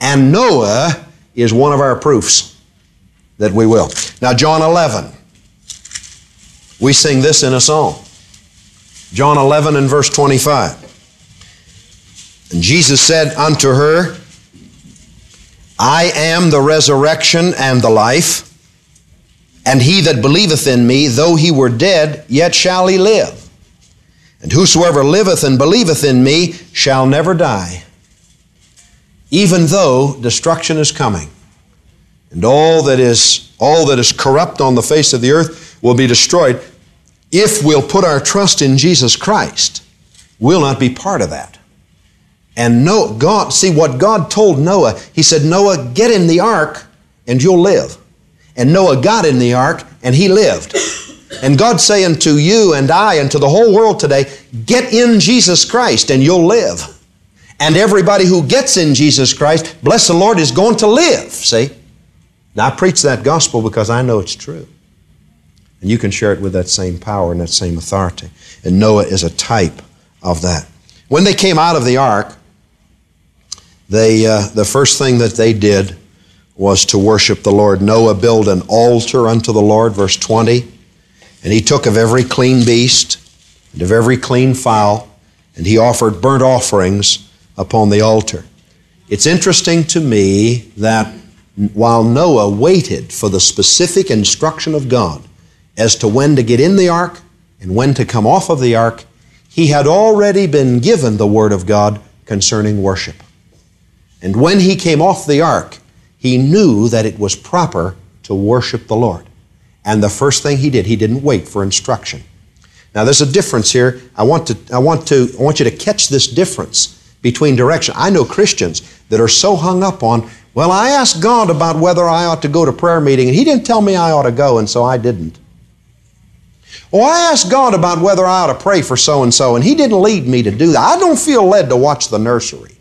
And Noah is one of our proofs that we will. Now, John 11. We sing this in a song. John 11 and verse 25. And Jesus said unto her, I am the resurrection and the life, and he that believeth in me, though he were dead, yet shall he live. And whosoever liveth and believeth in me shall never die. Even though destruction is coming, and all that is corrupt on the face of the earth will be destroyed, if we'll put our trust in Jesus Christ, we'll not be part of that. And what God told Noah, He said, Noah, get in the ark and you'll live. And Noah got in the ark and he lived. And God's saying to you and I and to the whole world today, get in Jesus Christ and you'll live. And everybody who gets in Jesus Christ, bless the Lord, is going to live, see? Now, I preach that gospel because I know it's true. And you can share it with that same power and that same authority. And Noah is a type of that. When they came out of the ark, the first thing that they did was to worship the Lord. Noah built an altar unto the Lord, verse 20. And he took of every clean beast and of every clean fowl, and he offered burnt offerings upon the altar. It's interesting to me that while Noah waited for the specific instruction of God as to when to get in the ark and when to come off of the ark, he had already been given the Word of God concerning worship. And when he came off the ark, he knew that it was proper to worship the Lord. And the first thing he did, he didn't wait for instruction. Now there's a difference here. I want you to catch this difference between direction. I know Christians that are so hung up on, well, I asked God about whether I ought to go to prayer meeting, and He didn't tell me I ought to go, and so I didn't. Or I asked God about whether I ought to pray for so-and-so, and He didn't lead me to do that. I don't feel led to watch the nursery.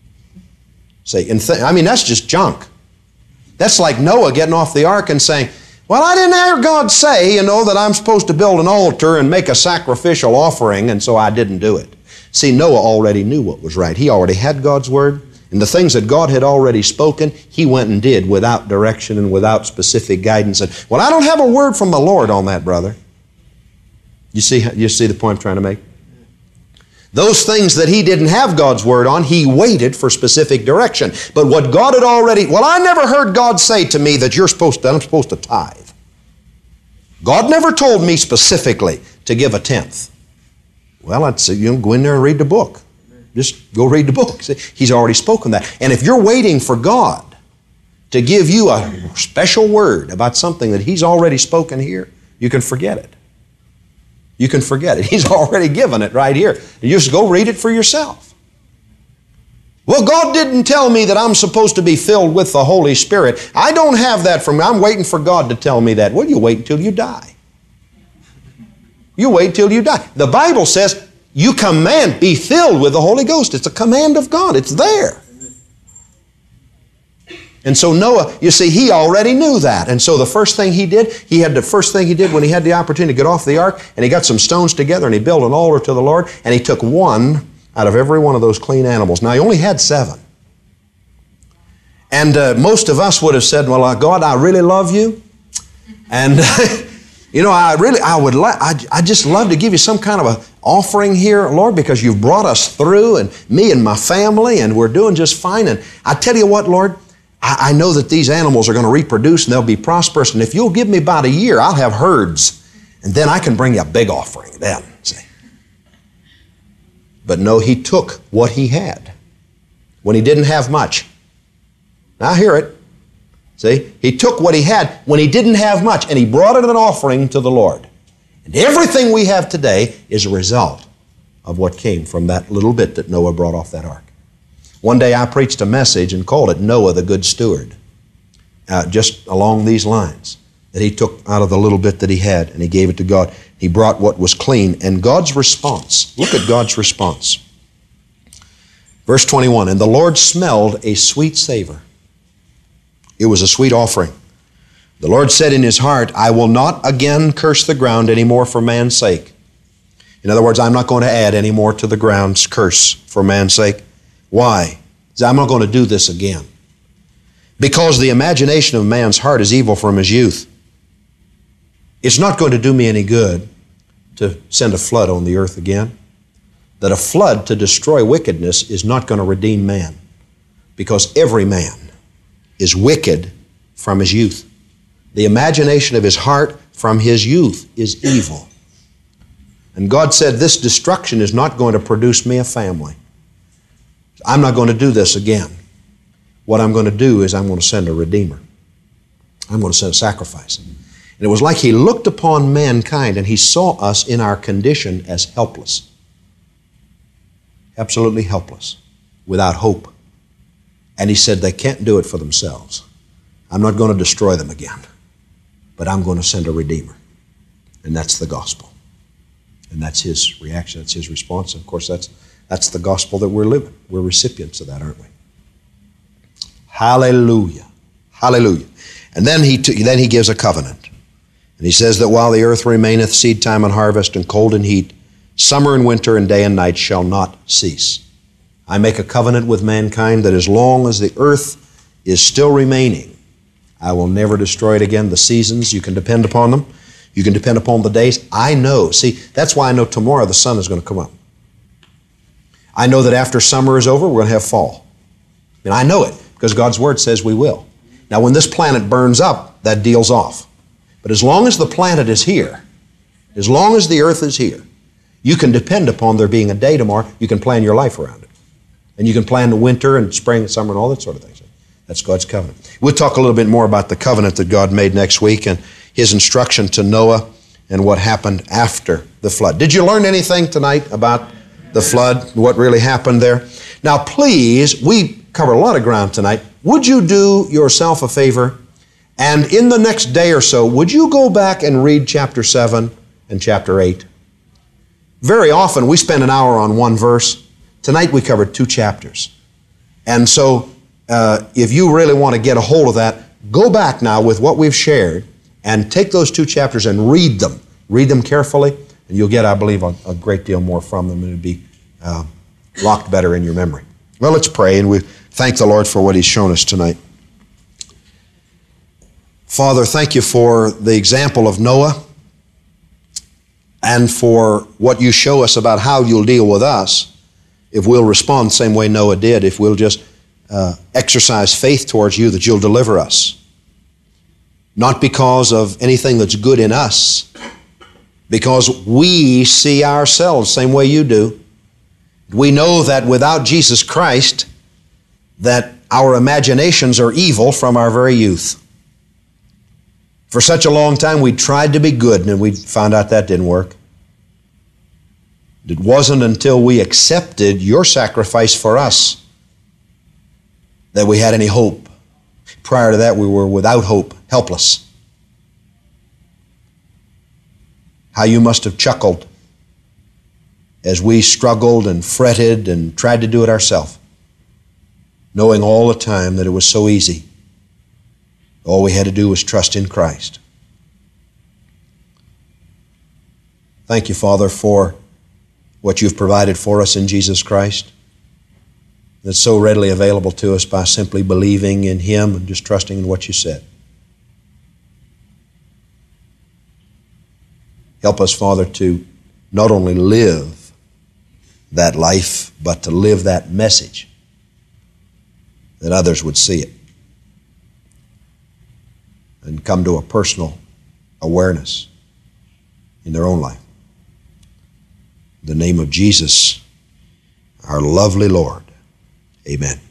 See, that's just junk. That's like Noah getting off the ark and saying, well, I didn't hear God say, that I'm supposed to build an altar and make a sacrificial offering, and so I didn't do it. See, Noah already knew what was right. He already had God's Word, and the things that God had already spoken, he went and did without direction and without specific guidance. And, well, I don't have a word from the Lord on that, brother. You see the point I'm trying to make? Those things that he didn't have God's Word on, he waited for specific direction. But what God had already, well, I never heard God say to me that I'm supposed to tithe. God never told me specifically to give a tenth. Well, I'd say, go in there and read the book. Just go read the book. See, He's already spoken that. And if you're waiting for God to give you a special word about something that He's already spoken here, you can forget it. You can forget it. He's already given it right here. You just go read it for yourself. Well, God didn't tell me that I'm supposed to be filled with the Holy Spirit. I don't have that from me. I'm waiting for God to tell me that. Well, you wait until you die. You wait till you die. The Bible says you command, be filled with the Holy Ghost. It's a command of God. It's there. And so Noah, you see, he already knew that. And so the first thing he did when he had the opportunity to get off the ark, and he got some stones together and he built an altar to the Lord, and he took one out of every one of those clean animals. Now, he only had 7. And most of us would have said, well, God, I really love you. And, I just love to give you some kind of an offering here, Lord, because you've brought us through, and me and my family, and we're doing just fine. And I tell you what, Lord, I know that these animals are going to reproduce and they'll be prosperous. And if you'll give me about a year, I'll have herds. And then I can bring you a big offering then. See? But no, he took what he had when he didn't have much. Now hear it. See? He took what he had when he didn't have much, and he brought it an offering to the Lord. And everything we have today is a result of what came from that little bit that Noah brought off that ark. One day I preached a message and called it Noah the Good Steward, just along these lines, that he took out of the little bit that he had and he gave it to God. He brought what was clean. And God's response, look at God's response. Verse 21, and the Lord smelled a sweet savor. It was a sweet offering. The Lord said in his heart, I will not again curse the ground anymore for man's sake. In other words, I'm not going to add any more to the ground's curse for man's sake. Why? He said, I'm not going to do this again. Because the imagination of man's heart is evil from his youth. It's not going to do me any good to send a flood on the earth again. That a flood to destroy wickedness is not going to redeem man. Because every man is wicked from his youth. The imagination of his heart from his youth is evil. And God said, this destruction is not going to produce me a family. I'm not going to do this again. What I'm going to do is I'm going to send a Redeemer. I'm going to send a sacrifice. And it was like He looked upon mankind and He saw us in our condition as helpless. Absolutely helpless, without hope. And He said they can't do it for themselves. I'm not going to destroy them again, but I'm going to send a Redeemer. And that's the gospel. And that's His reaction, that's His response. And of course, that's the gospel that we're living. We're recipients of that, aren't we? Hallelujah. Hallelujah. And then he gives a covenant. And He says that while the earth remaineth, seed time and harvest, and cold and heat, summer and winter, and day and night shall not cease. I make a covenant with mankind that as long as the earth is still remaining, I will never destroy it again. The seasons, you can depend upon them. You can depend upon the days. I know. See, that's why I know tomorrow the sun is going to come up. I know that after summer is over, we're going to have fall. And I know it because God's Word says we will. Now, when this planet burns up, that deal's off. But as long as the planet is here, as long as the earth is here, you can depend upon there being a day tomorrow. You can plan your life around it. And you can plan the winter and spring and summer and all that sort of things. That's God's covenant. We'll talk a little bit more about the covenant that God made next week and His instruction to Noah and what happened after the flood. Did you learn anything tonight about the flood, what really happened there? Now, please, we covered a lot of ground tonight. Would you do yourself a favor? And in the next day or so, would you go back and read chapter 7 and chapter 8? Very often, we spend an hour on one verse. Tonight, we covered 2 chapters. And so, if you really want to get a hold of that, go back now with what we've shared and take those 2 chapters and read them. Read them carefully, and you'll get, I believe, a great deal more from them, and it'll be locked better in your memory. Well, let's pray, and we thank the Lord for what He's shown us tonight. Father, thank You for the example of Noah and for what You show us about how You'll deal with us if we'll respond the same way Noah did, if we'll just exercise faith towards You that You'll deliver us. Not because of anything that's good in us, because we see ourselves the same way You do. We know that without Jesus Christ, that our imaginations are evil from our very youth. For such a long time, we tried to be good, and we found out that didn't work. It wasn't until we accepted Your sacrifice for us that we had any hope. Prior to that, we were without hope, helpless. How You must have chuckled as we struggled and fretted and tried to do it ourselves, knowing all the time that it was so easy. All we had to do was trust in Christ. Thank You, Father, for what You've provided for us in Jesus Christ. That's so readily available to us by simply believing in Him and just trusting in what You said. Help us, Father, to not only live that life, but to live that message, that others would see it and come to a personal awareness in their own life. In the name of Jesus, our lovely Lord. Amen.